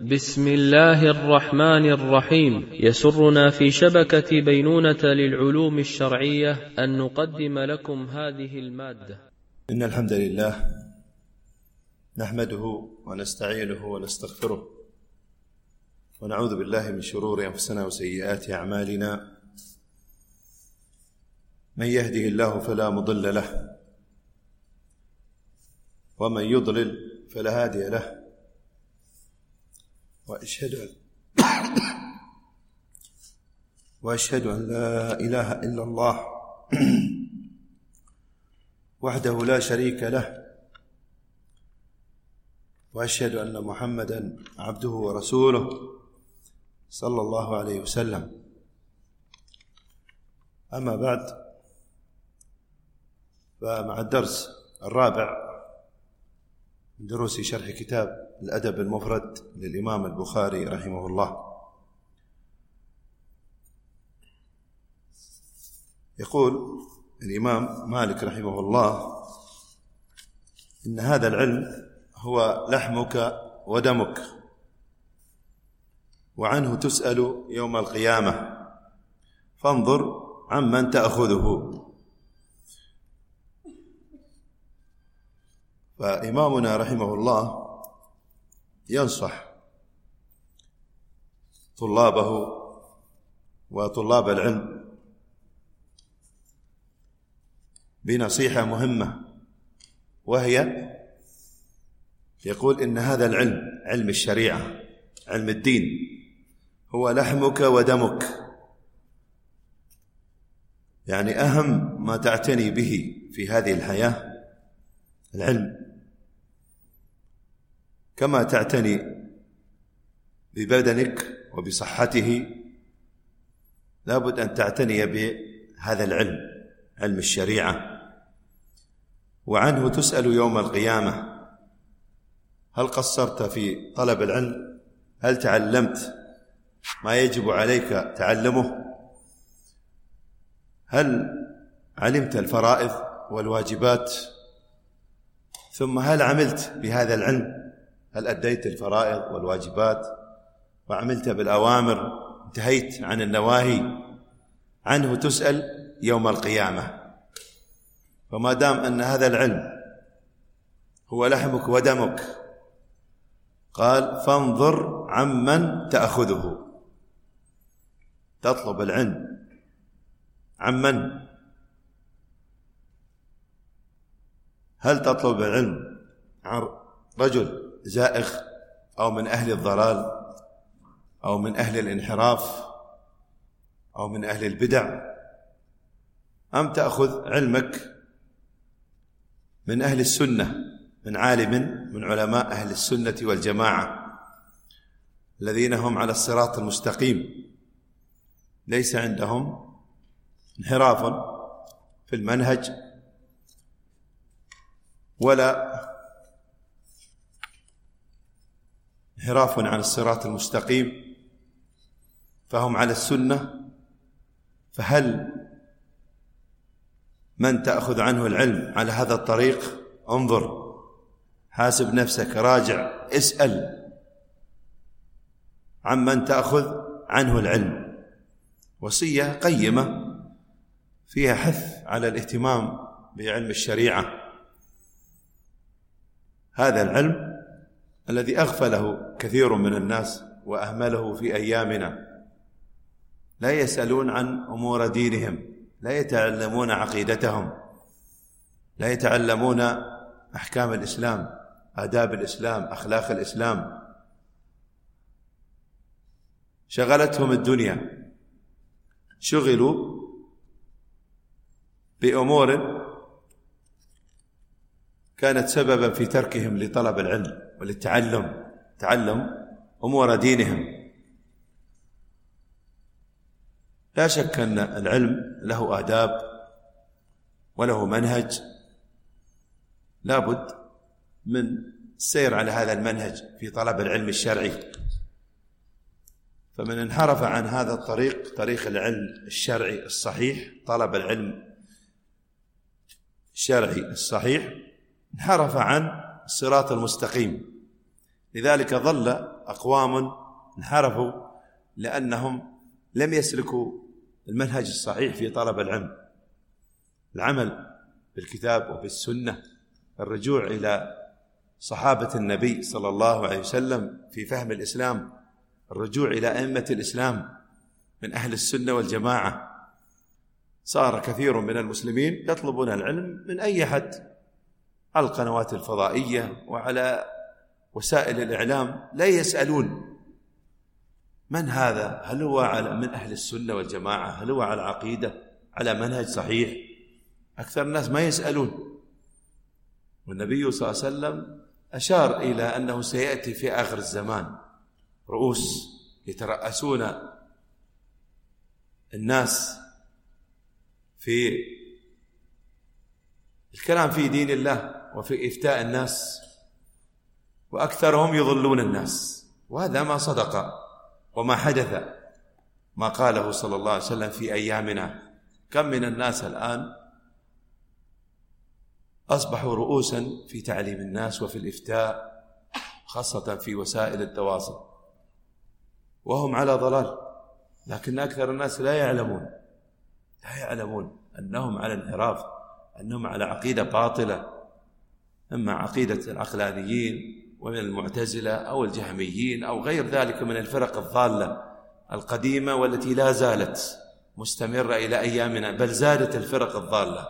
بسم الله الرحمن الرحيم. يسرنا في شبكة بينونة للعلوم الشرعية أن نقدم لكم هذه المادة. إن الحمد لله نحمده ونستعينه ونستغفره ونعوذ بالله من شرور أنفسنا وسيئات أعمالنا. من يهده الله فلا مضل له ومن يضلل فلا هادي له، وأشهد أن لا إله إلا الله وحده لا شريك له، وأشهد أن محمدًا عبده ورسوله صلى الله عليه وسلم. أما بعد، فمع الدرس الرابع من دروس شرح كتاب الأدب المفرد للإمام البخاري رحمه الله. يقول الإمام مالك رحمه الله: إن هذا العلم هو لحمك ودمك، وعنه تسأل يوم القيامة، فانظر عمن تأخذه. فإمامنا رحمه الله ينصح طلابه وطلاب العلم بنصيحة مهمة، وهي يقول إن هذا العلم، علم الشريعة، علم الدين، هو لحمك ودمك، يعني أهم ما تعتني به في هذه الحياة العلم. كما تعتني ببدنك وبصحته، لابد أن تعتني بهذا العلم، علم الشريعة، وعنه تسأل يوم القيامة. هل قصرت في طلب العلم؟ هل تعلمت ما يجب عليك تعلمه؟ هل علمت الفرائض والواجبات؟ ثم هل عملت بهذا العلم؟ هل أديت الفرائض والواجبات وعملت بالأوامر، انتهيت عن النواهي؟ عنه تسأل يوم القيامة. فما دام أن هذا العلم هو لحمك ودمك، قال: فانظر عمن تأخذه. تطلب العلم عمن؟ هل تطلب العلم عن رجل زائغ، أو من أهل الضلال، أو من أهل الانحراف، أو من أهل البدع، أم تأخذ علمك من أهل السنة، من عالم من علماء أهل السنة والجماعة الذين هم على الصراط المستقيم، ليس عندهم انحراف في المنهج ولا انحراف عن الصراط المستقيم، فهم على السنة. فهل من تأخذ عنه العلم على هذا الطريق؟ انظر، حاسب نفسك، راجع، اسأل عمن تأخذ عنه العلم. وصية قيمة فيها حث على الاهتمام بعلم الشريعة، هذا العلم الذي أغفله كثير من الناس وأهمله في أيامنا. لا يسألون عن أمور دينهم، لا يتعلمون عقيدتهم، لا يتعلمون أحكام الإسلام، آداب الإسلام، أخلاق الإسلام. شغلتهم الدنيا، شغلوا بأمور كانت سببا في تركهم لطلب العلم وللتعلم، تعلم أمور دينهم. لا شك أن العلم له آداب وله منهج، لابد من السير على هذا المنهج في طلب العلم الشرعي. فمن انحرف عن هذا الطريق، طريق العلم الشرعي الصحيح، طلب العلم الشرعي الصحيح، انحرف عن الصراط المستقيم، لذلك ظل أقوام انحرفوا لأنهم لم يسلكوا المنهج الصحيح في طلب العلم، العمل بالكتاب وبالسنة، الرجوع إلى صحابة النبي صلى الله عليه وسلم في فهم الإسلام، الرجوع إلى أئمة الإسلام من أهل السنة والجماعة. صار كثير من المسلمين يطلبون العلم من أي حد، على القنوات الفضائية وعلى وسائل الإعلام، لا يسألون من هذا، هل هو من أهل السنة والجماعة، هل هو على عقيدة، على منهج صحيح. أكثر الناس ما يسألون. والنبي صلى الله عليه وسلم أشار إلى أنه سيأتي في آخر الزمان رؤوس يترأسون الناس في الكلام في دين الله وفي إفتاء الناس، وأكثرهم يضلون الناس، وهذا ما صدق وما حدث، ما قاله صلى الله عليه وسلم في أيامنا. كم من الناس الآن أصبحوا رؤوسا في تعليم الناس وفي الإفتاء، خاصة في وسائل التواصل، وهم على ضلال، لكن أكثر الناس لا يعلمون أنهم على انحراف، أنهم على عقيدة باطلة، إما عقيدة العقلانيين ومن المعتزلة أو الجهميين أو غير ذلك من الفرق الضالة القديمة والتي لا زالت مستمرة إلى أيامنا، بل زادت الفرق الضالة،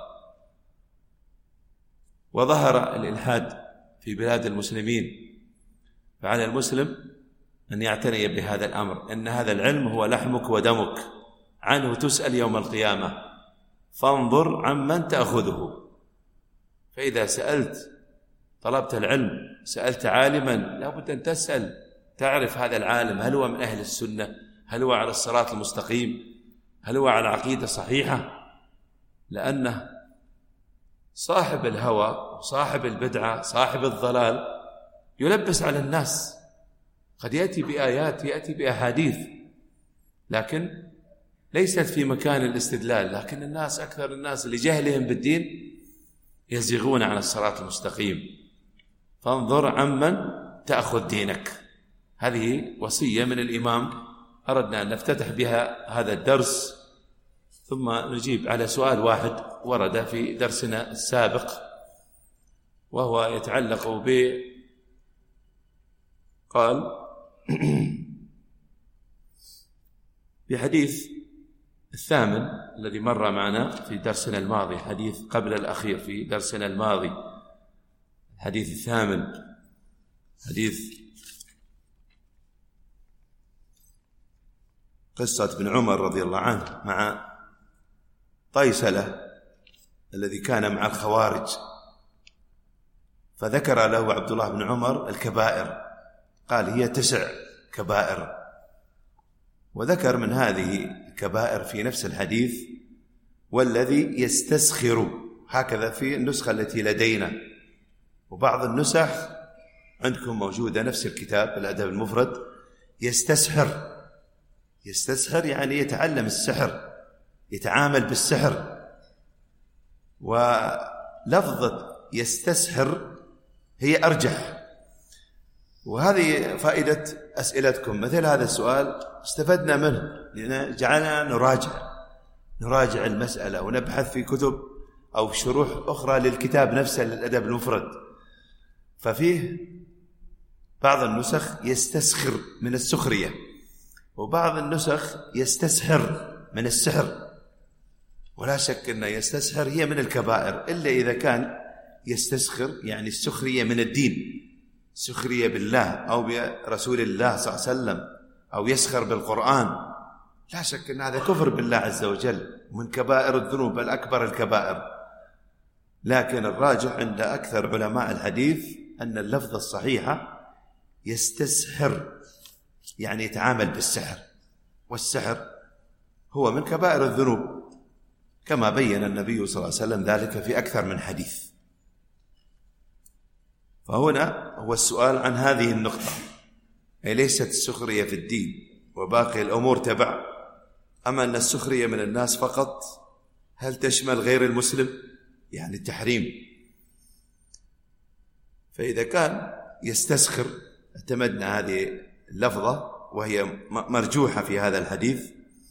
وظهر الإلحاد في بلاد المسلمين. فعلى المسلم أن يعتني بهذا الأمر، أن هذا العلم هو لحمك ودمك، عنه تسأل يوم القيامة، فانظر عمن تأخذه. فإذا طلبت العلم، سألت عالما، لابد أن تسأل، تعرف هذا العالم هل هو من أهل السنة، هل هو على الصراط المستقيم، هل هو على عقيدة صحيحة. لأنه صاحب الهوى وصاحب البدعة صاحب الضلال يلبس على الناس، قد يأتي بآيات، يأتي بأحاديث، لكن ليست في مكان الاستدلال، لكن الناس، أكثر الناس لجهلهم بالدين يزيغون عن الصراط المستقيم. فانظر عمن تأخذ دينك. هذه وصية من الإمام أردنا أن نفتتح بها هذا الدرس، ثم نجيب على سؤال واحد ورد في درسنا السابق، وهو يتعلق قال بحديث الثامن الذي مر معنا في درسنا الماضي، حديث قبل الأخير في درسنا الماضي، الحديث الثامن، حديث قصة ابن عمر رضي الله عنه مع طيسلة الذي كان مع الخوارج، فذكر له عبد الله بن عمر الكبائر، قال هي 9 كبائر، وذكر من هذه الكبائر في نفس الحديث والذي يستسخر، هكذا في النسخة التي لدينا، وبعض النسخ عندكم موجودة نفس الكتاب الأدب المفرد، يستسحر يعني يتعلم السحر، يتعامل بالسحر. ولفظة يستسحر هي أرجح، وهذه فائدة أسئلتكم. مثل هذا السؤال استفدنا منه، لأن جعلنا نراجع المسألة ونبحث في كتب أو شروح أخرى للكتاب نفسه للأدب المفرد. ففيه بعض النسخ يستسخر من السخرية، وبعض النسخ يستسحر من السحر، ولا شك أن يستسحر هي من الكبائر، إلا إذا كان يستسخر يعني السخرية من الدين، سخرية بالله أو برسول الله صلى الله عليه وسلم، أو يسخر بالقرآن، لا شك أن هذا كفر بالله عز وجل، من كبائر الذنوب الأكبر الكبائر. لكن الراجح عند أكثر علماء الحديث أن اللفظة الصحيحة يستسحر يعني يتعامل بالسحر، والسحر هو من كبائر الذنوب، كما بين النبي صلى الله عليه وسلم ذلك في أكثر من حديث. فهنا هو السؤال عن هذه النقطة، أي ليست السخرية في الدين وباقي الأمور تبع، أما أن السخرية من الناس فقط، هل تشمل غير المسلم؟ يعني التحريم. فإذا كان يستسخر اعتمدنا هذه اللفظة وهي مرجوحة في هذا الحديث.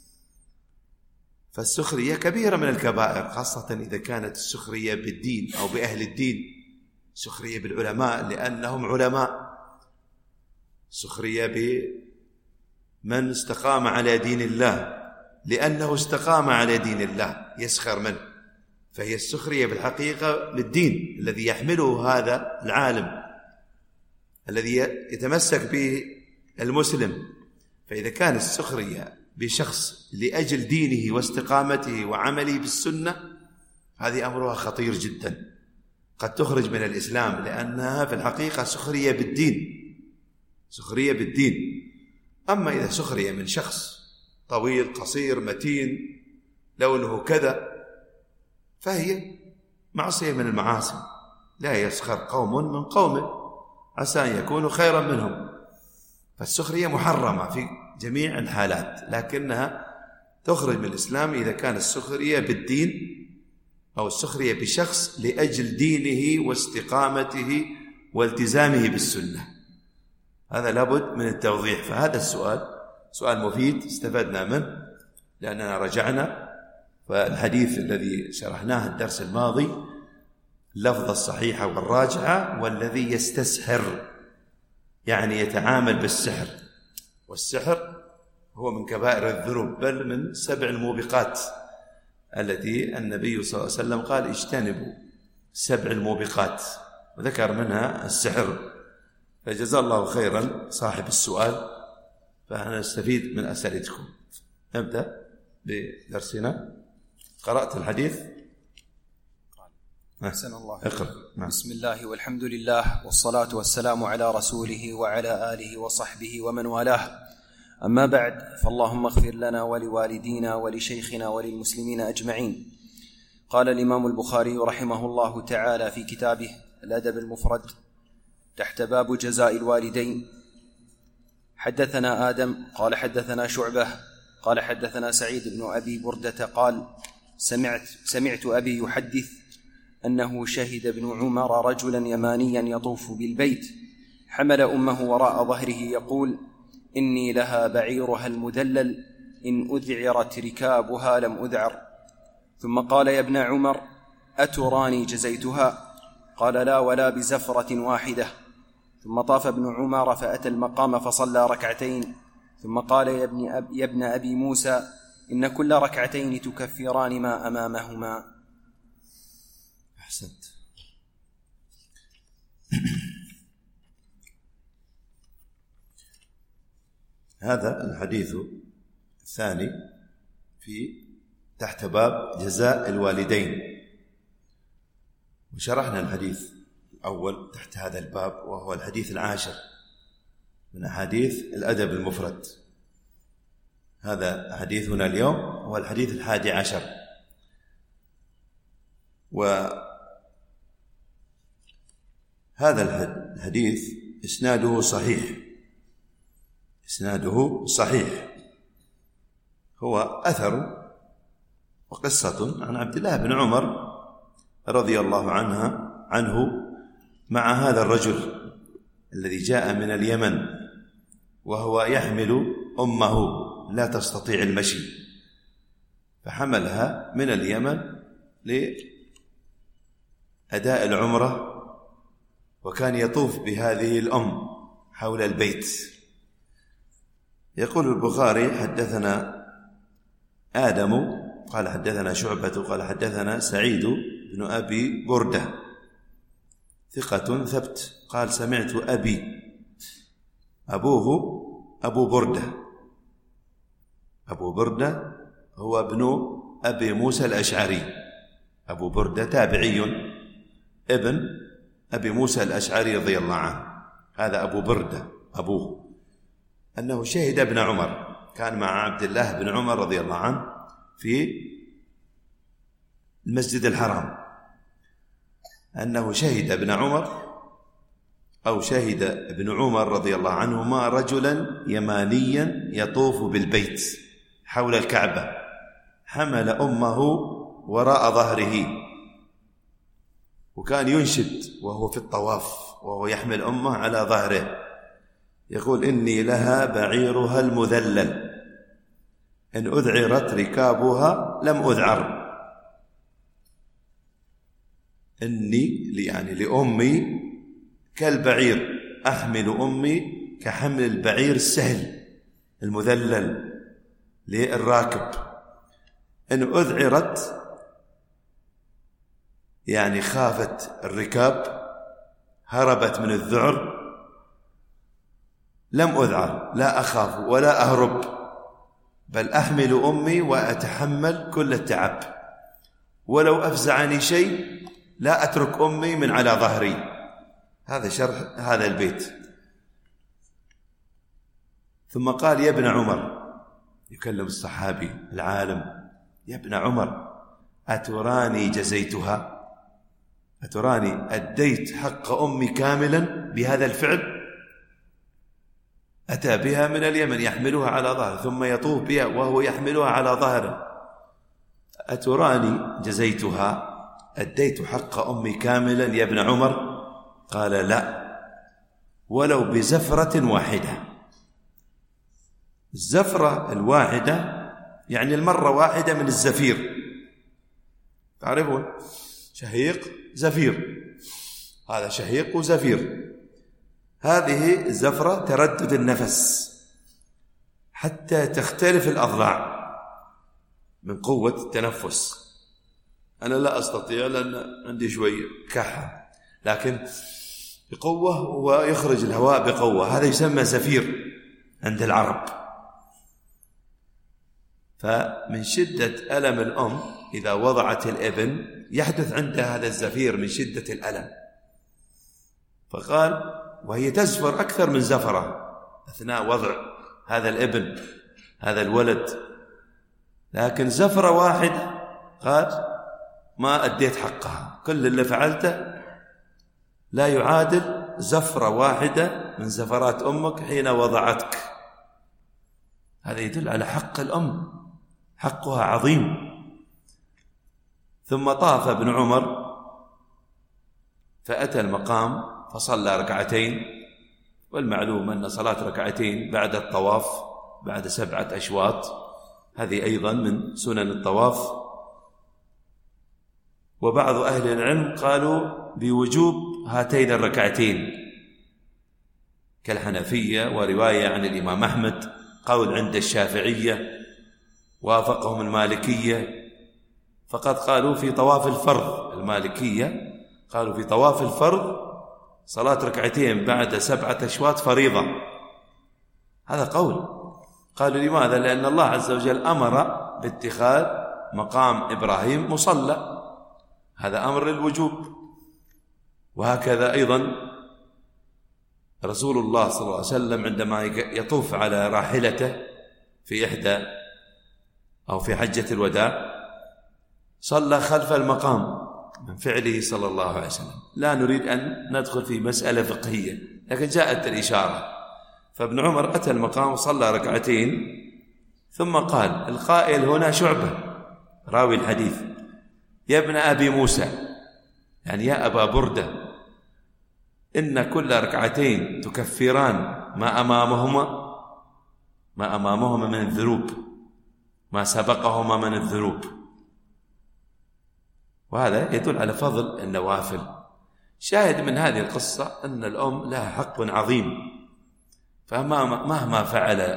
فالسخرية كبيرة من الكبائر، خاصة إذا كانت السخرية بالدين أو بأهل الدين، سخرية بالعلماء لأنهم علماء، سخرية بمن استقام على دين الله لأنه استقام على دين الله يسخر منه. فهي السخرية بالحقيقة للدين الذي يحمله هذا العالم الذي يتمسك به المسلم. فإذا كان السخرية بشخص لأجل دينه واستقامته وعمله بالسنة، هذه أمرها خطير جدا، قد تخرج من الإسلام، لأنها في الحقيقة سخرية بالدين، سخرية بالدين. أما إذا سخرية من شخص طويل قصير متين لونه كذا، فهي معصية من المعاصي. لا يسخر قوم من قوم عسى أن يكونوا خيرا منهم. فالسخرية محرمة في جميع الحالات، لكنها تخرج من الإسلام إذا كان السخرية بالدين أو السخرية بشخص لأجل دينه واستقامته والتزامه بالسنة. هذا لابد من التوضيح. فهذا السؤال سؤال مفيد استفدنا منه، لأننا رجعنا فالحديث الذي شرحناه الدرس الماضي اللفظة الصحيحة والراجعة، والذي يستسحر يعني يتعامل بالسحر، والسحر هو من كبائر الذنوب، بل من 7 الموبقات التي النبي صلى الله عليه وسلم قال اجتنبوا 7 الموبقات، وذكر منها السحر. فجزا الله خيرا صاحب السؤال، فأنا نستفيد من أسئلتكم. نبدأ بدرسنا. قرأت الحديث؟ أحسن الله. اقرأ. بسم الله والحمد لله والصلاة والسلام على رسوله وعلى آله وصحبه ومن والاه. أما بعد، فاللهم اغفر لنا ولوالدينا ولشيخنا وللمسلمين أجمعين. قال الإمام البخاري رحمه الله تعالى في كتابه الأدب المفرد تحت باب جزاء الوالدين: حدثنا آدم قال حدثنا شعبة قال حدثنا سعيد بن أبي بردة قال سمعت أبي يحدث أنه شهد ابن عمر رجلا يمانيا يطوف بالبيت، حمل أمه وراء ظهره يقول: إني لها بعيرها المدلل، إن أذعرت ركابها لم أذعر. ثم قال: يا ابن عمر، أتراني جزيتها؟ قال: لا، ولا بزفرة واحدة. ثم طاف ابن عمر فأتى المقام فصلى ركعتين، ثم قال: يا ابن أبي موسى، إن كل ركعتين تكفران ما أمامهما. أحسنت. هذا الحديث الثاني في تحت باب جزاء الوالدين، وشرحنا الحديث الأول تحت هذا الباب، وهو الحديث 10 من أحاديث الأدب المفرد. هذا حديثنا اليوم هو الحديث 11. وهذا الحديث إسناده صحيح، هو أثر وقصة عن عبد الله بن عمر رضي الله عنه مع هذا الرجل الذي جاء من اليمن، وهو يحمل أمه لا تستطيع المشي، فحملها من اليمن لأداء العمرة، وكان يطوف بهذه الأم حول البيت. يقول البخاري: حدثنا آدم قال حدثنا شعبة قال حدثنا سعيد بن أبي بردة ثقة ثبت قال: سمعت أبي. أبوه أبو بردة هو ابن أبي موسى الأشعري. أبو بردة تابعي ابن أبي موسى الأشعري رضي الله عنه. هذا أبو بردة أبوه، أنه شهد ابن عمر، كان مع عبد الله بن عمر رضي الله عنه في المسجد الحرام، أنه شهد ابن عمر أو شهد ابن عمر رضي الله عنهما رجلا يمانيا يطوف بالبيت حول الكعبة، حمل أمه وراء ظهره، وكان ينشد وهو في الطواف وهو يحمل أمه على ظهره، يقول: إني لها بعيرها المذلل، إن أذعرت ركابها لم أذعر. إني يعني لأمي كالبعير، أحمل أمي كحمل البعير السهل المذلل للراكب. إن أذعرت يعني خافت الركاب، هربت من الذعر، لم أذعر، لا أخاف ولا أهرب، بل أحمل أمي وأتحمل كل التعب، ولو أفزعني شيء لا أترك أمي من على ظهري. هذا شرح هذا البيت. ثم قال: يا ابن عمر، يكلم الصحابي العالم: يا ابن عمر، أتراني جزيتها؟ أتراني أديت حق أمي كاملا بهذا الفعل؟ أتى بها من اليمن يحملها على ظهره، ثم يطوف بها وهو يحملها على ظهره. أتراني جزيتها؟ أديت حق أمي كاملا يا ابن عمر؟ قال: لا، ولو بزفرة واحدة. الزفرة الواحدة يعني المرة واحدة من الزفير، تعرفون شهيق زفير، هذا شهيق وزفير. هذه الزفرة تردد النفس حتى تختلف الأضلاع من قوة التنفس. أنا لا أستطيع لأن عندي شوي كحة، لكن بقوة ويخرج الهواء بقوة، هذا يسمى زفير عند العرب. فمن شدة ألم الأم إذا وضعت الابن يحدث عندها هذا الزفير من شدة الألم. فقال: وهي تزفر أكثر من زفرة أثناء وضع هذا الابن، هذا الولد، لكن زفرة واحدة قال: ما أديت حقها، كل اللي فعلته لا يعادل زفرة واحدة من زفرات أمك حين وضعتك. هذا يدل على حق الأم، حقها عظيم. ثم طاف ابن عمر فأتى المقام فصلى ركعتين، والمعلوم أن صلاة ركعتين بعد الطواف بعد 7 أشواط هذه أيضا من سنن الطواف. وبعض أهل العلم قالوا بوجوب هاتين الركعتين كالحنفية، ورواية عن الإمام أحمد، قول عند الشافعية، وافقهم المالكية، فقد قالوا في طواف الفرض. المالكية قالوا في طواف الفرض صلاة ركعتين بعد 7 أشواط فريضة. هذا قول. قالوا لماذا؟ لأن الله عز وجل أمر باتخاذ مقام إبراهيم مصلى، هذا أمر للوجوب. وهكذا أيضا رسول الله صلى الله عليه وسلم عندما يطوف على راحلته في إحدى أو في حجة الوداع صلى خلف المقام من فعله صلى الله عليه وسلم. لا نريد أن ندخل في مسألة فقهية، لكن جاءت الإشارة. فابن عمر أتى المقام وصلى ركعتين، ثم قال القائل هنا شعبة راوي الحديث: يا ابن أبي موسى، يعني يا أبا بردة، إن كل ركعتين تكفران ما أمامهما من الذنوب، ما سبقهما من الذنوب. وهذا يدل على فضل النوافل. شاهد من هذه القصة أن الأم لها حق عظيم، فمهما فعل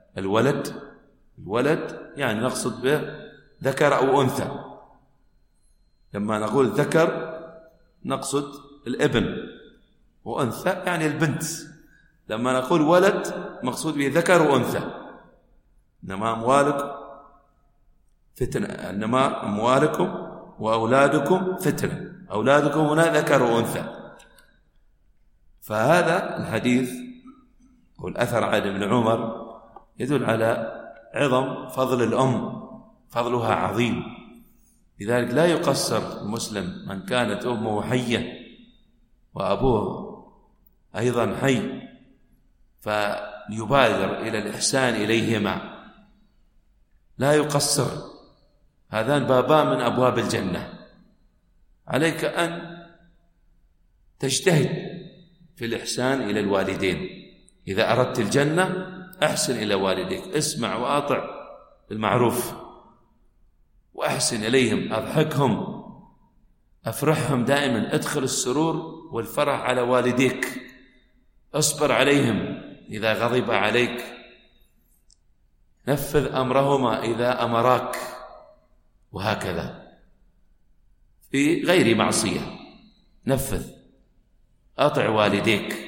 الولد يعني نقصد به ذكر أو أنثى. لما نقول ذكر نقصد الابن، وأنثى يعني البنت. لما نقول ولد مقصود به ذكر وأنثى. إنما أموالكم فتنة، إنما أموالكم وأولادكم فتنة. أولادكم هنا ذكر وأنثى. فهذا الحديث والأثر عن ابن عمر يدل على عظم فضل الأم، فضلها عظيم. لذلك لا يقصر المسلم من كانت أمه حية وأبوه أيضا حي، فيبادر إلى الإحسان إليهما، لا يقصر. هذان بابان من أبواب الجنة. عليك أن تجتهد في الإحسان إلى الوالدين إذا أردت الجنة أحسن إلى والديك، اسمع وأطع بالمعروف، وأحسن إليهم، أضحكهم، أفرحهم دائما، ادخل السرور والفرح على والديك، اصبر عليهم إذا غضب عليك، نفذ أمرهما إذا أمراك، وهكذا في غير معصية، نفذ، أطع والديك،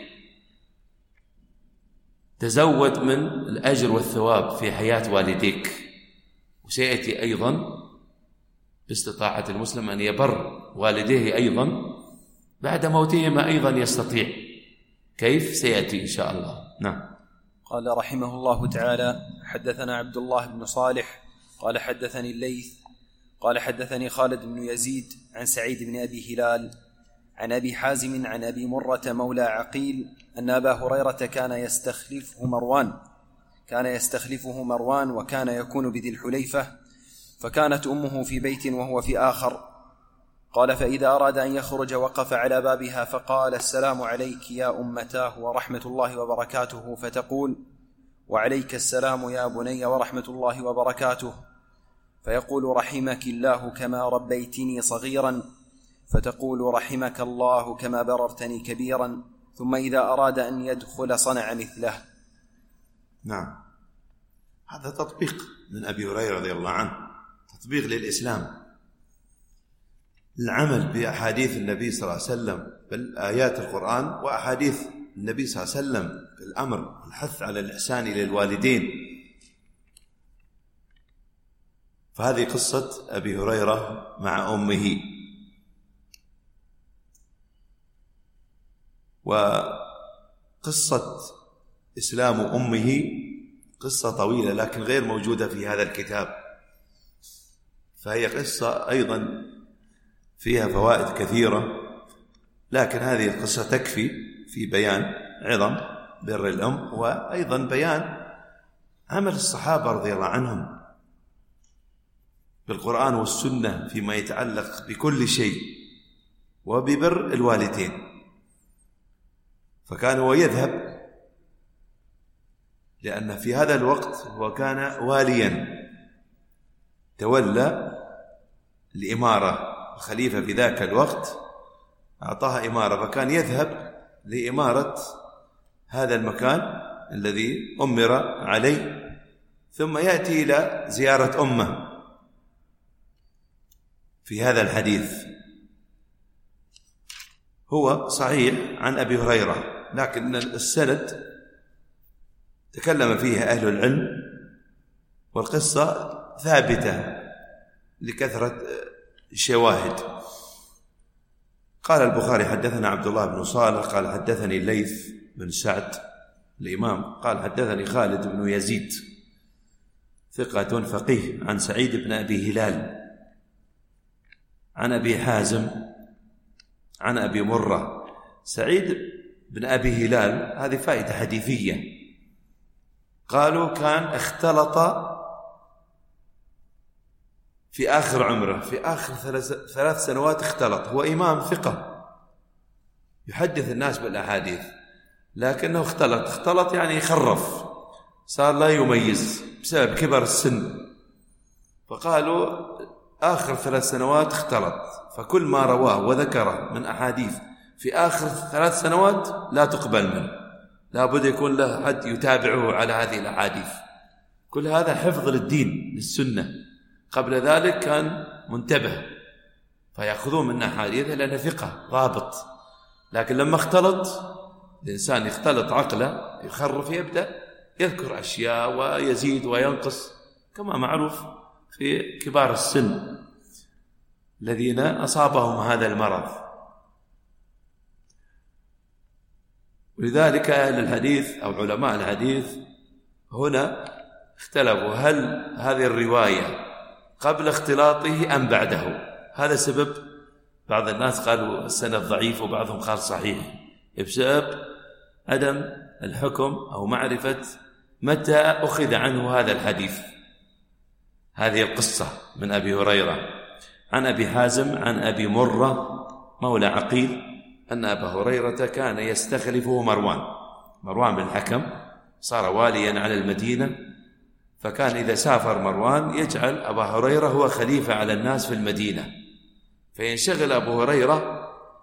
تزود من الأجر والثواب في حياة والديك. وسيأتي أيضا باستطاعة المسلم أن يبر والديه أيضا بعد موتهما، أيضا يستطيع. كيف؟ سيأتي إن شاء الله. نعم. قال رحمه الله تعالى: حدثنا عبد الله بن صالح قال حدثني الليث قال حدثني خالد بن يزيد عن سعيد بن أبي هلال عن أبي حازم عن أبي مرة مولى عقيل أن أبا هريرة كان يستخلفه مروان وكان يكون بذي الحليفة، فكانت أمه في بيت وهو في آخر. قال: فإذا أراد أن يخرج وقف على بابها فقال: السلام عليك يا أمتاه ورحمة الله وبركاته، فتقول: وعليك السلام يا بني ورحمة الله وبركاته، فيقول: رحمك الله كما ربيتني صغيرا، فتقول: رحمك الله كما بررتني كبيرا، ثم إذا أراد أن يدخل صنع مثله. نعم، هذا تطبيق من أبي هريرة رضي الله عنه، تطبيق للإسلام، العمل بأحاديث النبي صلى الله عليه وسلم، بالآيات القرآن وأحاديث النبي صلى الله عليه وسلم، الأمر الحث على الإحسان إلى الوالدين. فهذه قصة أبي هريرة مع أمه. وقصة إسلام أمه قصة طويلة لكن غير موجودة في هذا الكتاب، فهي قصة أيضا فيها فوائد كثيرة، لكن هذه القصة تكفي في بيان عظم بر الأم، وأيضا بيان عمل الصحابة رضي الله عنهم بالقرآن والسنة فيما يتعلق بكل شيء وببر الوالدين. فكان هو يذهب، لأن في هذا الوقت هو كان واليا، تولى الإمارة، الخليفة في ذاك الوقت أعطاها إمارة، فكان يذهب لإمارة هذا المكان الذي أمر عليه، ثم يأتي إلى زيارة أمه في هذا الحديث. هو صحيح عن أبي هريرة، لكن السند تكلم فيها أهل العلم، والقصة ثابتة لكثرة شواهد. قال البخاري: حدثنا عبد الله بن صالح قال حدثني الليث بن سعد الإمام قال حدثني خالد بن يزيد ثقة فقيه عن سعيد بن أبي هلال عن أبي حازم عن أبي مرة. سعيد بن أبي هلال هذه فائدة حديثية، قالوا كان اختلط في آخر عمره، في آخر 3 سنوات اختلط، هو إمام ثقة يحدث الناس بالأحاديث، لكنه اختلط يعني يخرف، صار لا يميز بسبب كبر السن، فقالوا آخر 3 سنوات اختلط، فكل ما رواه وذكره من أحاديث في آخر 3 سنوات لا تقبل منه، لا بد يكون له حد يتابعه على هذه الأحاديث. كل هذا حفظ للدين للسنة، قبل ذلك كان منتبه فيأخذون من أحاديثه لأنه ثقة ضابط، لكن لما اختلط الإنسان يختلط عقله يخرف، يبدأ يذكر أشياء ويزيد وينقص، كما معروف في كبار السن الذين أصابهم هذا المرض. ولذلك أهل الحديث أو علماء الحديث هنا اختلفوا، هل هذه الرواية قبل اختلاطه أم بعده؟ هذا سبب بعض الناس قالوا السند ضعيف، وبعضهم قال صحيح، بسبب عدم الحكم أو معرفة متى أخذ عنه هذا الحديث. هذه القصة من أبي هريرة عن أبي حازم عن أبي مرة مولى عقيل أن أبا هريرة كان يستخلفه مروان، مروان بن الحكم صار واليا على المدينة، فكان إذا سافر مروان يجعل أبا هريرة هو خليفة على الناس في المدينة، فينشغل أبو هريرة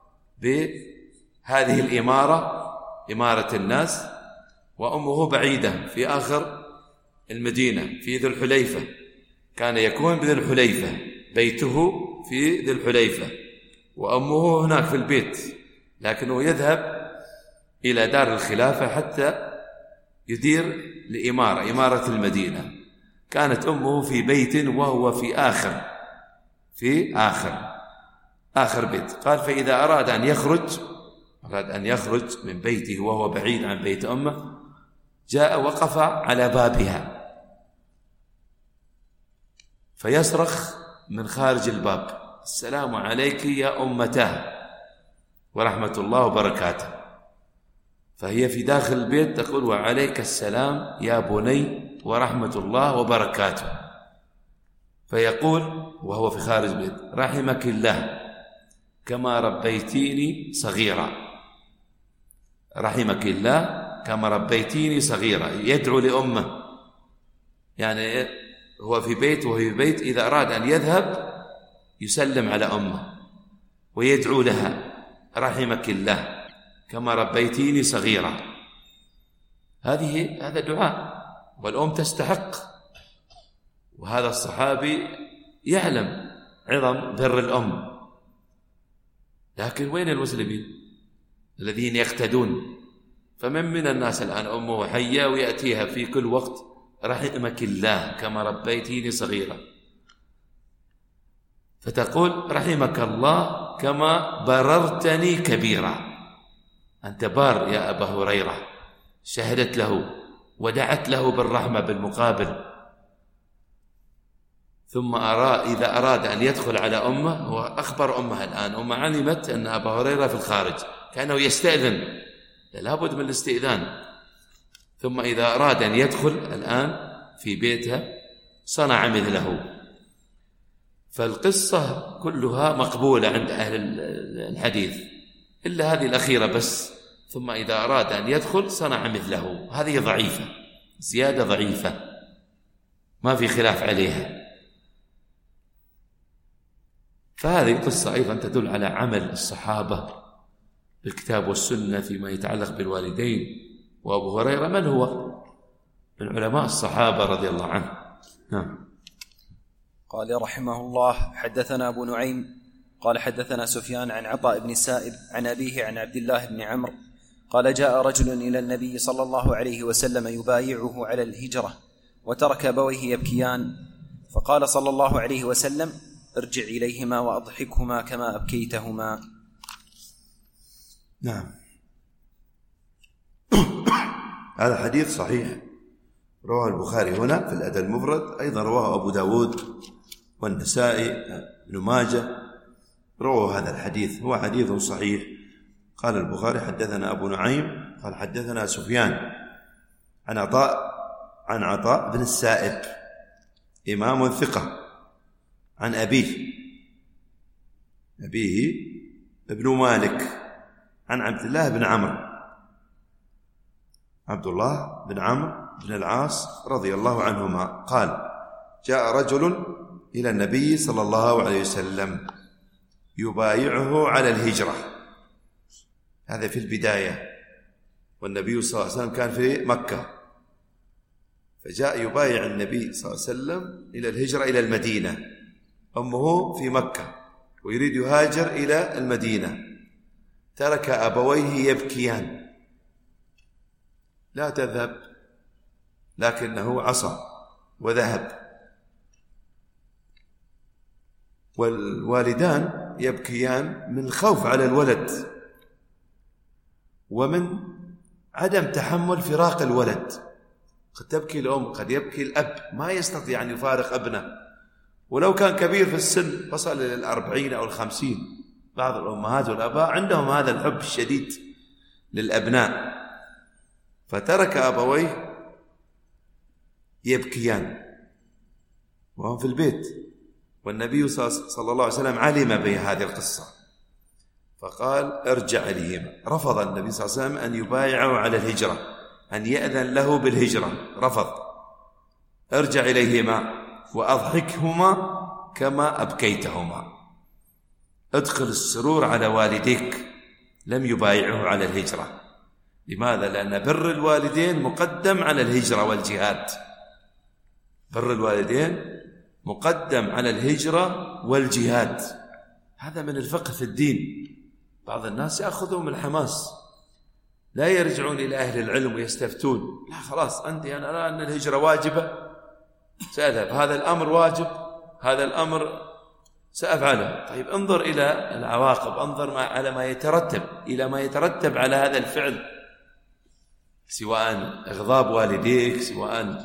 بهذه الإمارة، إمارة الناس، وأمه بعيدة في آخر المدينة في ذي الحليفة، كان يكون بذي الحليفة، بيته في ذي الحليفة وأمه هناك في البيت، لكنه يذهب إلى دار الخلافة حتى يدير لإمارة، إمارة المدينة. كانت أمه في بيت وهو في آخر بيت. قال فإذا أراد أن يخرج من بيته وهو بعيد عن بيت أمه، جاء وقف على بابها فيصرخ من خارج الباب: السلام عليك يا أمتاه ورحمة الله وبركاته. فهي في داخل البيت تقول: وعليك السلام يا بني ورحمة الله وبركاته. فيقول وهو في خارج البيت: رحمك الله كما ربيتيني صغيرا. رحمك الله كما ربيتيني صغيرا، يدعو لأمه، يعني هو في بيت وهي في بيت، إذا أراد أن يذهب يسلم على أمه ويدعو لها: رحمك الله كما ربيتيني صغيرا. هذا دعاء، والأم تستحق. وهذا الصحابي يعلم عظم بر الأم، لكن وين المسلمين الذين يقتدون؟ فمن الناس الآن أمه حية ويأتيها في كل وقت: رحمك الله كما ربيتيني صغيرا. فتقول: رحمك الله كما بررتني كبيرا. أنت بار يا أبا هريرة، شهدت له ودعت له بالرحمة بالمقابل. ثم إذا أراد أن يدخل على أمه، هو أخبر أمها الآن، أمه علمت أن أبا هريرة في الخارج، كأنه يستأذن، لابد من الاستئذان. ثم إذا أراد أن يدخل الآن في بيتها صنع مثله. فالقصة كلها مقبولة عند أهل الحديث إلا هذه الأخيرة بس: ثم إذا أراد أن يدخل صنع مثله. هذه ضعيفة، زيادة ضعيفة ما في خلاف عليها. فهذه القصة أيضا تدل على عمل الصحابة بالكتاب والسنة فيما يتعلق بالوالدين. وأبو هريرة من هو؟ من علماء الصحابة رضي الله عنه. نعم. قال رحمه الله: حدثنا أبو نعيم قال حدثنا سفيان عن عطاء بن السائب عن أبيه عن عبد الله بن عمرو قال: جاء رجل إلى النبي صلى الله عليه وسلم يبايعه على الهجرة، وترك أبويه يبكيان، فقال صلى الله عليه وسلم: ارجع إليهما وأضحكهما كما أبكيتهما. نعم. هذا حديث صحيح، رواه البخاري هنا في الأدب المفرد، أيضا رواه أبو داود والنسائي بن ماجه، رواه هذا الحديث، هو حديث صحيح. قال البخاري: حدثنا أبو نعيم قال حدثنا سفيان عن عطاء بن السائب إمام ثقة، عن أبيه ابن مالك، عن عبد الله بن عمرو، عبد الله بن عمرو بن العاص رضي الله عنهما قال: جاء رجل إلى النبي صلى الله عليه وسلم يبايعه على الهجرة. هذا في البداية، والنبي صلى الله عليه وسلم كان في مكة، فجاء يبايع النبي صلى الله عليه وسلم إلى الهجرة إلى المدينة. أمه في مكة ويريد يهاجر إلى المدينة، ترك أبويه يبكيان: لا تذهب، لكنه عصى وذهب. والوالدان يبكيان من الخوف على الولد ومن عدم تحمل فراق الولد. قد تبكي الأم، قد يبكي الأب، ما يستطيع أن يفارق ابنه ولو كان كبير في السن، فصل إلى 40 أو 50. بعض الأمهات والأباء عندهم هذا الحب الشديد للأبناء، فترك أبويه يبكيان وهم في البيت، والنبي صلى الله عليه وسلم علم بهذه القصة، فقال ارجع إليهما. رفض النبي صلى الله عليه وسلم أن يبايعه على الهجرة، أن يأذن له بالهجرة، رفض. ارجع إليهما وأضحكهما كما أبكيتهما. ادخل السرور على والديك. لم يبايعه على الهجرة. لماذا؟ لأن بر الوالدين مقدم على الهجرة والجهاد. بر الوالدين مقدم على الهجرة والجهاد. هذا من الفقه في الدين. بعض الناس يأخذون الحماس، لا يرجعون إلى أهل العلم ويستفتون. لا، خلاص عندي أنا أرى أن الهجرة واجبة سأذهب، هذا الأمر واجب، هذا الأمر سأفعله. طيب انظر إلى العواقب، انظر على ما يترتب، إلى ما يترتب على هذا الفعل، سواء إغضاب والديك، سواء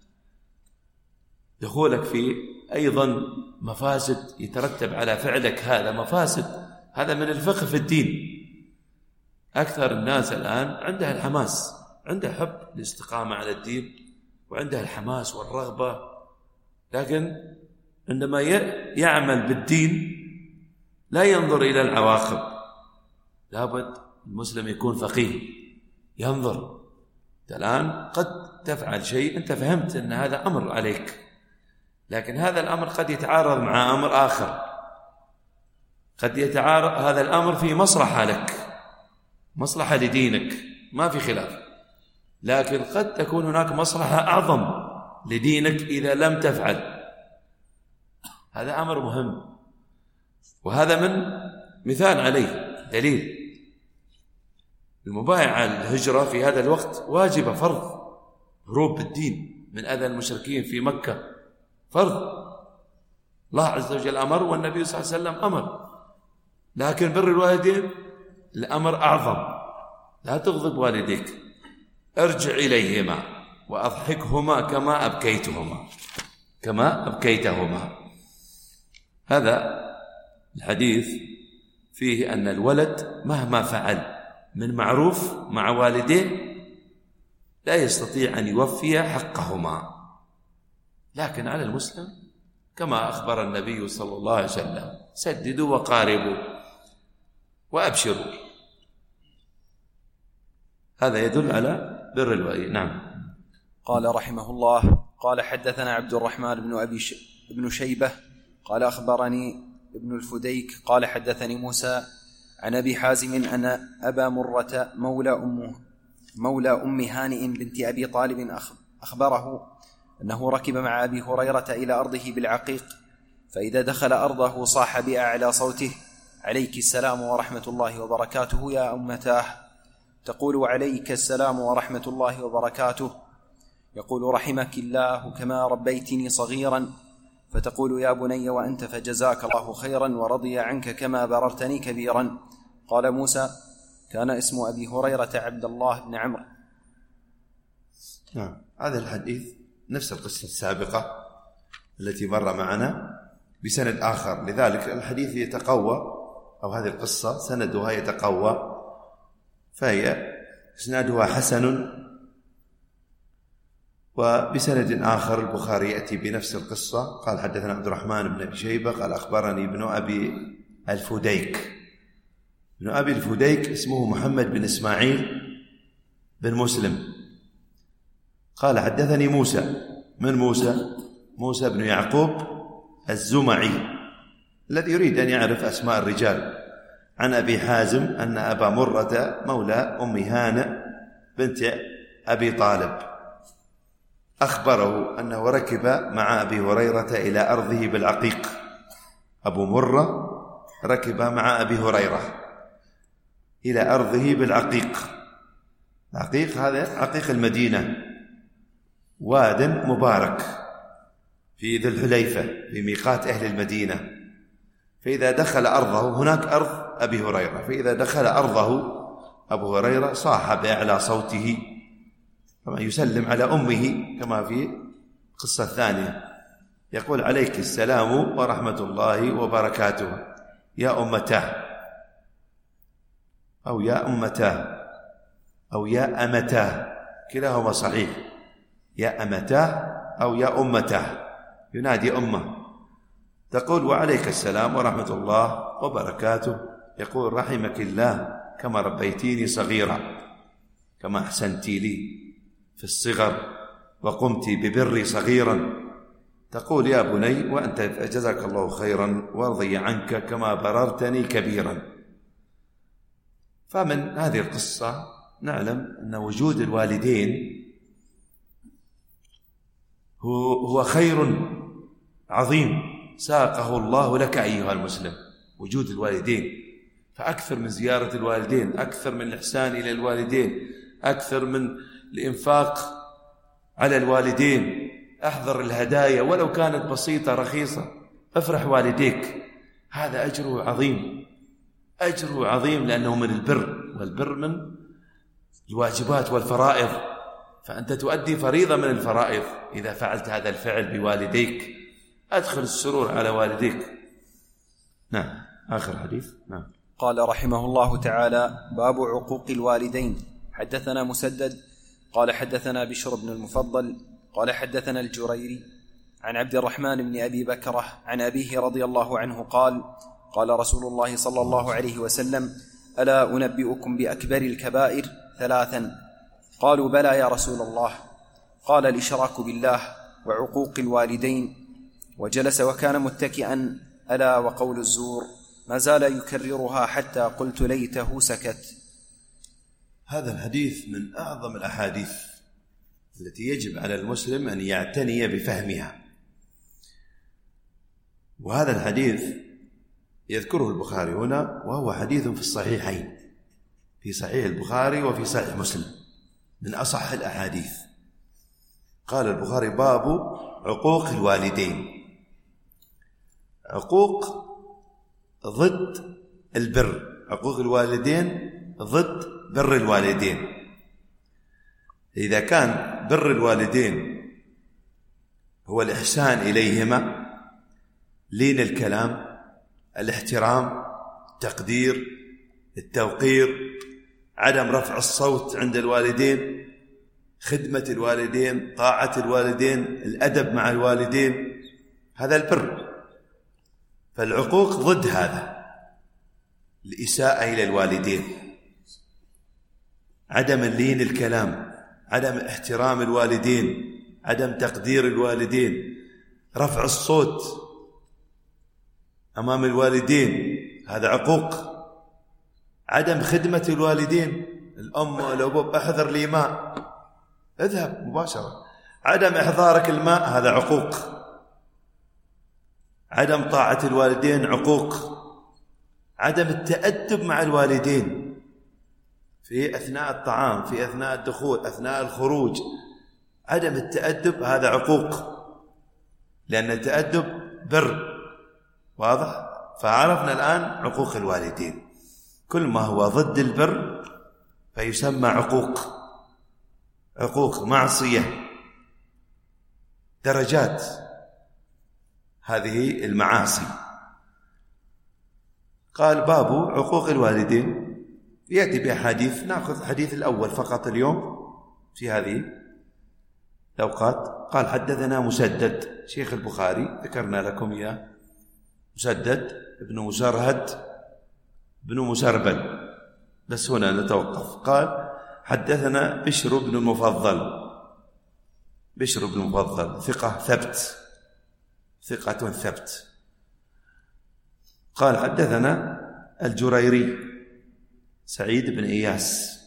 دخولك في أيضا مفاسد يترتب على فعلك، هذا مفاسد. هذا من الفقه في الدين. أكثر الناس الآن عندها الحماس، عندها حب الاستقامة على الدين، وعندها الحماس والرغبة، لكن عندما يعمل بالدين لا ينظر إلى العواقب. لابد المسلم يكون فقيه، ينظر. الآن قد تفعل شيء أنت فهمت أن هذا أمر عليك، لكن هذا الأمر قد يتعارض مع أمر آخر، قد يتعارض هذا الأمر في مصلحة لك، مصلحة لدينك، ما في خلاف، لكن قد تكون هناك مصلحة أعظم لدينك إذا لم تفعل. هذا أمر مهم، وهذا من مثال عليه دليل. المبايعة على الهجرة في هذا الوقت واجبة، فرض، هروب بالدين من أذى المشركين في مكة، فرض. الله عز وجل أمر والنبي صلى الله عليه وسلم أمر، لكن بر الوالدين الأمر أعظم. لا تغضب والديك، ارجع إليهما وأضحكهما كما أبكيتهما، كما أبكيتهما. هذا الحديث فيه أن الولد مهما فعل من معروف مع والديه لا يستطيع أن يوفي حقهما، لكن على المسلم كما أخبر النبي صلى الله عليه وسلم: سددوا وقاربوا وأبشروا. هذا يدل على بر الوالدين. نعم. قال رحمه الله: قال حدثنا عبد الرحمن بن شيبة قال أخبرني ابن الفديك قال حدثني موسى عن أبي حازم أن أبا مرة مولى أم هانئ بنت أبي طالب أخبره أنه ركب مع أبي هريرة إلى أرضه بالعقيق، فإذا دخل أرضه صاح بأعلى صوته: عليك السلام ورحمة الله وبركاته يا أمتاه. تقول: عليك السلام ورحمة الله وبركاته. يقول: رحمك الله كما ربيتني صغيرا. فتقول: يا بني وأنت فجزاك الله خيرا ورضي عنك كما بررتني كبيرا. قال موسى: كان اسم أبي هريرة عبد الله بن عمرو. نعم. هذا الحديث نفس القصة السابقة التي مر معنا بسند آخر، لذلك الحديث يتقوى، أو هذه القصة سندها يتقوى، فهي إسنادها حسن. وبسند آخر البخاري يأتي بنفس القصة، قال حدثنا عبد الرحمن بن أبي شيبة قال أخبرني ابن أبي الفديك. ابن أبي الفديك اسمه محمد بن إسماعيل بن مسلم. قال حدثني موسى. من موسى؟ موسى بن يعقوب الزمعي الذي يريد أن يعرف أسماء الرجال. عن أبي حازم أن أبا مرة مولى أم هانئ بنت أبي طالب أخبره أنه ركب مع أبي هريرة إلى أرضه بالعقيق. أبو مرة ركب مع أبي هريرة إلى أرضه بالعقيق. العقيق هذا عقيق المدينة، واد مبارك في ذي الحليفة في ميقات أهل المدينة. فإذا دخل أرضه، هناك أرض أبي هريرة، فإذا دخل أرضه أبو هريرة صاح بأعلى صوته كما يسلم على أمه، كما في القصة الثانية، يقول: عليك السلام ورحمة الله وبركاته يا أمتاه، أو يا أمتاه، أو يا أمتاه، كلاهما صحيح، يا أمتاه أو يا أمتاه، ينادي أمه. تقول: وعليك السلام ورحمة الله وبركاته يقول رحمك الله كما ربيتيني صغيرا، كما أحسنت لي في الصغر وقمت ببري صغيرا. تقول يا بني وأنت جزاك الله خيرا وارضي عنك كما بررتني كبيرا. فمن هذه القصة نعلم أن وجود الوالدين هو خير عظيم ساقه الله لك أيها المسلم، وجود الوالدين. فأكثر من زيارة الوالدين، أكثر من الإحسان إلى الوالدين، أكثر من الإنفاق على الوالدين. أحضر الهدايا ولو كانت بسيطة رخيصة، افرح والديك، هذا أجره عظيم، أجره عظيم، لأنه من البر، والبر من الواجبات والفرائض، فأنت تؤدي فريضة من الفرائض إذا فعلت هذا الفعل بوالديك، أدخل السرور على والديك. نعم، آخر حديث. نعم. قال رحمه الله تعالى: باب عقوق الوالدين. حدثنا مسدد قال حدثنا بشر بن المفضل قال حدثنا الجريري عن عبد الرحمن بن أبي بكرة عن أبيه رضي الله عنه قال: قال رسول الله صلى الله عليه وسلم: ألا أنبئكم بأكبر الكبائر 3؟ قالوا: بلى يا رسول الله. قال: الإشراك بالله وعقوق الوالدين. وجلس وكان متكئا: ألا وقول الزور. ما زال يكررها حتى قلت ليته سكت. هذا الحديث من أعظم الأحاديث التي يجب على المسلم أن يعتني بفهمها. وهذا الحديث يذكره البخاري هنا، وهو حديث في الصحيحين، في صحيح البخاري وفي صحيح مسلم، من أصح الأحاديث. قال البخاري: باب عقوق الوالدين. عقوق ضد البر، عقوق الوالدين ضد بر الوالدين. إذا كان بر الوالدين هو الإحسان إليهما، لين الكلام، الاحترام، التقدير، التوقير، عدم رفع الصوت عند الوالدين، خدمة الوالدين، طاعة الوالدين، الأدب مع الوالدين، هذا البر. فالعقوق ضد هذا، الإساءة إلى الوالدين، عدم اللين الكلام، عدم احترام الوالدين، عدم تقدير الوالدين، رفع الصوت أمام الوالدين، هذا عقوق. عدم خدمة الوالدين، الأم والأبو: أحضر لي ماء، اذهب مباشرة. عدم إحضارك الماء، هذا عقوق. عدم طاعة الوالدين عقوق. عدم التأدب مع الوالدين في أثناء الطعام، في أثناء الدخول، أثناء الخروج، عدم التأدب هذا عقوق، لأن التأدب بر. واضح؟ فعرفنا الآن عقوق الوالدين، كل ما هو ضد البر فيسمى عقوق. عقوق معصية، درجات هذه المعاصي. قال: باب عقوق الوالدين. يأتي بأحاديث، نأخذ الحديث الأول فقط اليوم في هذه الأوقات. قال: حدثنا مسدد، شيخ البخاري ذكرنا لكم إياه، مسدد ابن مسرهد بن مسربل، بس هنا نتوقف. قال: حدثنا بشر بن المفضل. بشر بن المفضل ثقة ثبت، ثقة ثبت. قال: حدثنا الجريري سعيد بن إياس،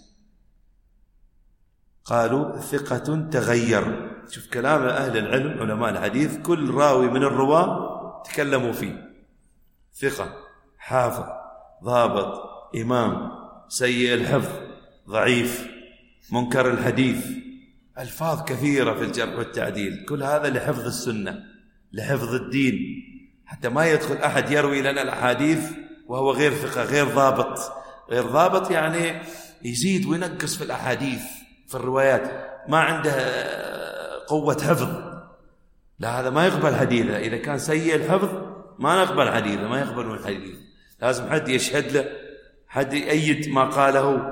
قالوا ثقة تغير. شوف كلام أهل العلم علماء الحديث، كل راوي من الرواة تكلموا فيه: ثقة، حافظ، ضابط، إمام، سيء الحفظ، ضعيف، منكر الحديث، ألفاظ كثيرة في الجرح والتعديل. كل هذا لحفظ السنة، لحفظ الدين، حتى ما يدخل أحد يروي لنا الأحاديث وهو غير ثقة، غير ضابط. غير ضابط يعني يزيد وينقص في الأحاديث، في الروايات، ما عنده قوة حفظ، لا، هذا ما يقبل حديثه. إذا كان سيء الحفظ ما نقبل حديثه، ما يقبلون الحديث، لازم حد يشهد له، حد يأيد ما قاله.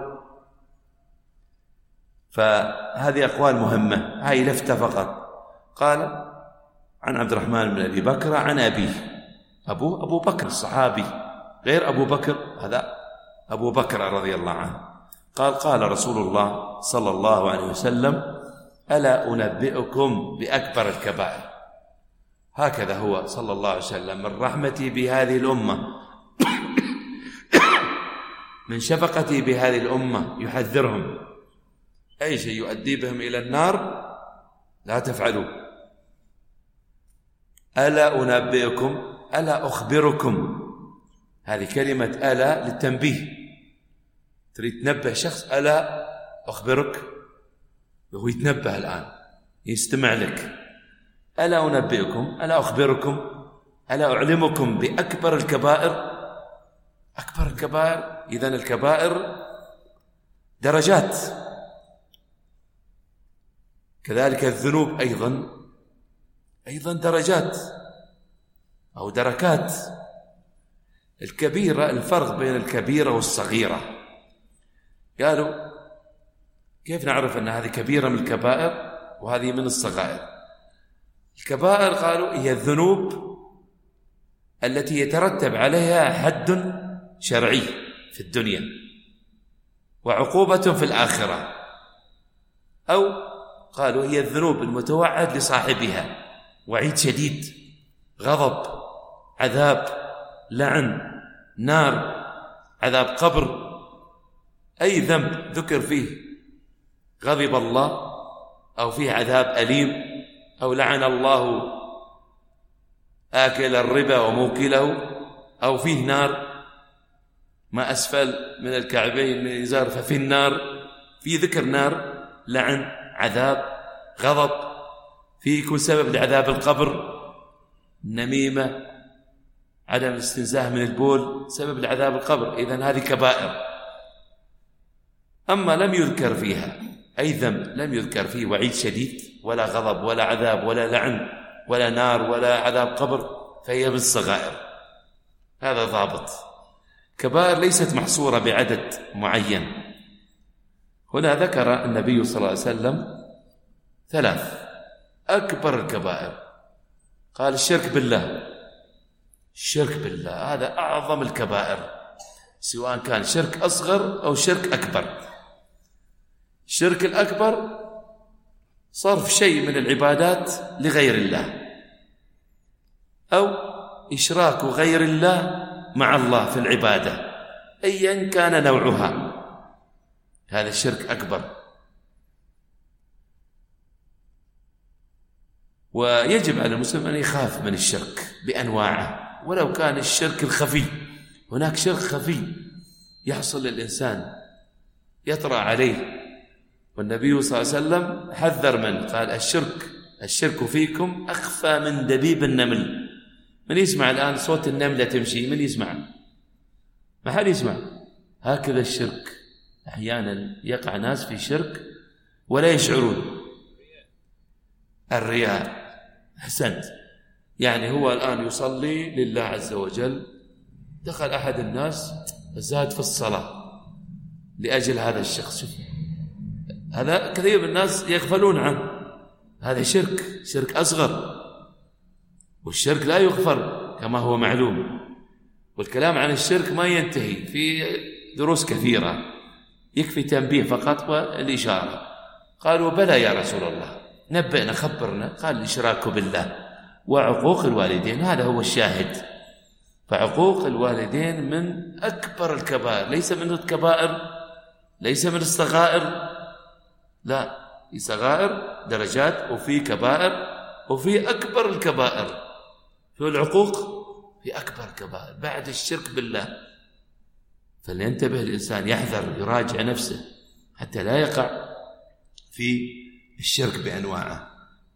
فهذه أقوال مهمة، هاي لفتة فقط. قال: عن عبد الرحمن بن أبي بكر عن أبيه، أبو بكر الصحابي غير أبو بكر، هذا أبو بكر رضي الله عنه، قال رسول الله صلى الله عليه وسلم: ألا أنبئكم بأكبر الكبائر. هكذا هو صلى الله عليه وسلم من رحمتي بهذه الأمة، من شفقتي بهذه الأمة، يحذرهم أي شيء يؤدي بهم إلى النار لا تفعلوا. ألا أنبئكم، ألا أخبركم، هذه كلمة ألا للتنبيه، تريد تنبه شخص، ألا أخبرك، وهو يتنبه الآن يستمع لك. ألا أنبئكم، ألا أخبركم، ألا أعلمكم بأكبر الكبائر. أكبر الكبائر، إذن الكبائر درجات، كذلك الذنوب أيضا درجات أو دركات. الكبيرة، الفرق بين الكبيرة والصغيرة، قالوا كيف نعرف أن هذه كبيرة من الكبائر وهذه من الصغائر؟ الكبائر قالوا هي الذنوب التي يترتب عليها حد شرعي في الدنيا وعقوبة في الآخرة، أو قالوا هي الذنوب المتوعد لصاحبها وعيد شديد، غضب، عذاب، لعن، نار، عذاب قبر. أي ذنب ذكر فيه غضب الله أو فيه عذاب أليم أو لعن الله آكل الربا وموكله، أو فيه نار ما أسفل من الكعبين من الإزار ففي النار، في ذكر نار، لعن، عذاب، غضب، في يكون سبب لعذاب القبر، النميمة، عدم الاستنزاه من البول سبب لعذاب القبر. إذن هذه كبائر. أما لم يذكر فيها أي ذنب، لم يذكر فيه وعيد شديد ولا غضب ولا عذاب ولا لعن ولا نار ولا عذاب قبر، فهي بالصغائر. هذا ضابط. كبائر ليست محصورة بعدد معين. هنا ذكر النبي صلى الله عليه وسلم 3 أكبر الكبائر. قال الشرك بالله. الشرك بالله هذا أعظم الكبائر، سواء كان شرك أصغر أو شرك أكبر. الشرك الأكبر صرف شيء من العبادات لغير الله، أو إشراك غير الله مع الله في العبادة أيا كان نوعها، هذا الشرك أكبر. ويجب على المسلم أن يخاف من الشرك بأنواعه، ولو كان الشرك الخفي. هناك شرك خفي يحصل للإنسان يطرأ عليه، والنبي صلى الله عليه وسلم حذر من قال الشرك فيكم أخفى من دبيب النمل. من يسمع الآن صوت النملة تمشي؟ من يسمع؟ ما حد يسمع. هكذا الشرك أحيانا يقع ناس في شرك ولا يشعرون. الرياء، أحسنت، يعني هو الآن يصلي لله عز وجل، دخل أحد الناس زاد في الصلاة لأجل هذا الشخص. هذا كثير من الناس يغفلون عنه. هذا شرك أصغر، والشرك لا يغفر كما هو معلوم. والكلام عن الشرك ما ينتهي، في دروس كثيرة، يكفي تنبيه فقط والإشارة. قالوا بلى يا رسول الله، نبئنا خبرنا. قال الإشراك بالله وعقوق الوالدين، هذا هو الشاهد. فعقوق الوالدين من أكبر الكبائر، ليس من الكبائر، ليس من الصغائر، لا، في صغائر درجات وفي كبائر وفي أكبر الكبائر. في العقوق في أكبر الكبائر بعد الشرك بالله. فلينتبه الإنسان، يحذر، يراجع نفسه حتى لا يقع في الشرك بأنواعه.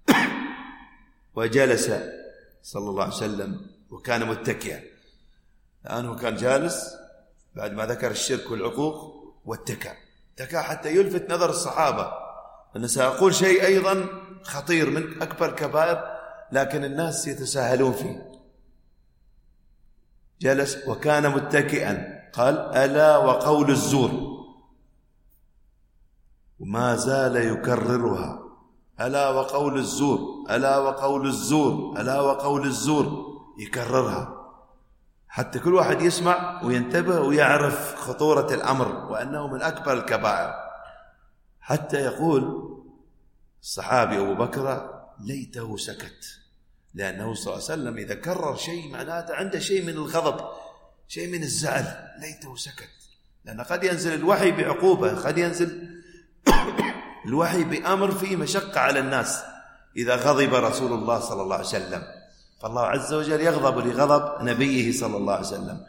وجلس صلى الله عليه وسلم وكان متكئا. الآن هو كان جالس بعد ما ذكر الشرك والعقوق، واتكى حتى يلفت نظر الصحابة. أنا سأقول شيء أيضا خطير من أكبر كبائر، لكن الناس يتساهلون فيه. جلس وكان متكئا. قال ألا وقول الزور، وما زال يكررها، ألا وقول الزور، ألا وقول الزور، ألا وقول الزور، يكررها حتى كل واحد يسمع وينتبه ويعرف خطورة الأمر وأنه من أكبر الكبائر. حتى يقول الصحابي أبو بكر ليته سكت، لأنه صلى الله عليه وسلم إذا كرر شيء معناته عنده شيء من الغضب، شيء من الزعل، ليته سكت. لأن قد ينزل الوحي بعقوبة، قد ينزل الوحي بأمر فيه مشقة على الناس إذا غضب رسول الله صلى الله عليه وسلم، فالله عز وجل يغضب لغضب نبيه صلى الله عليه وسلم.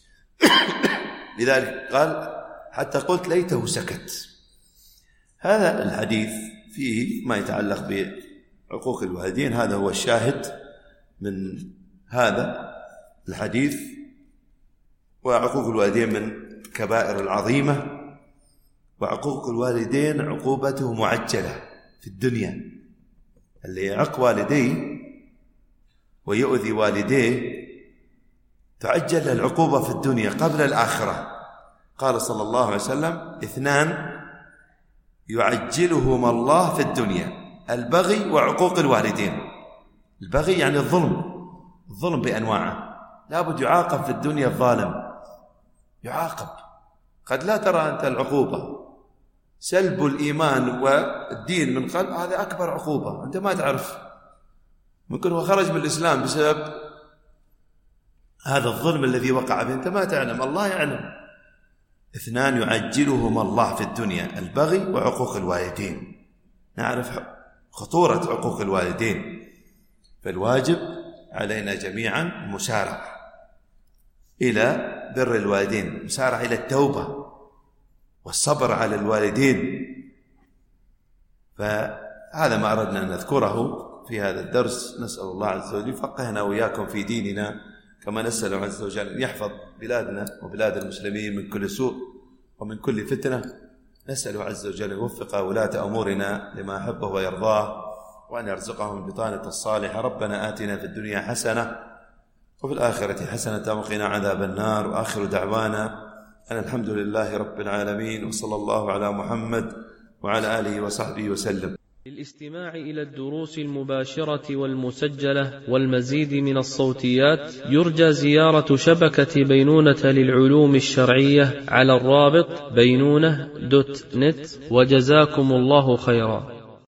لذلك قال حتى قلت ليته سكت. هذا الحديث فيه ما يتعلق بعقوق الوالدين، هذا هو الشاهد من هذا الحديث. وعقوق الوالدين من الكبائر العظيمة، وعقوق الوالدين عقوبته معجلة في الدنيا. اللي يعق والديه ويؤذي والديه تعجل العقوبة في الدنيا قبل الآخرة. قال صلى الله عليه وسلم 2 يعجلهما الله في الدنيا: البغي وعقوق الوالدين. البغي يعني الظلم بأنواعه، لابد يعاقب في الدنيا الظالم، يعاقب. قد لا ترى أنت العقوبة، سلب الإيمان والدين من قلب، هذا أكبر عقوبة، أنت ما تعرف، ممكن هو خرج من الإسلام بسبب هذا الظلم الذي وقع به، أنت ما تعلم، الله يعلم. 2 يعجلهما الله في الدنيا: البغي وعقوق الوالدين. نعرف خطورة عقوق الوالدين، فالواجب علينا جميعا المسارعة إلى بر الوالدين، مسارعة إلى التوبة والصبر على الوالدين. فهذا ما أردنا أن نذكره في هذا الدرس. نسأل الله عز وجل يفقهنا وإياكم في ديننا، كما نسأل عز وجل أن يحفظ بلادنا وبلاد المسلمين من كل سوء ومن كل فتنة. نسأل عز وجل أن يوفق ولاة أمورنا لما أحبه ويرضاه، وأن يرزقهم البطانة الصالحة. ربنا آتنا في الدنيا حسنة وفي الآخرة حسنة وقنا عذاب النار. وآخر دعوانا أن الحمد لله رب العالمين، وصلى الله على محمد وعلى آله وصحبه وسلم. للاستماع إلى الدروس المباشرة والمسجلة والمزيد من الصوتيات يرجى زيارة شبكة بينونة للعلوم الشرعية على الرابط بينونة.net. وجزاكم الله خيرا.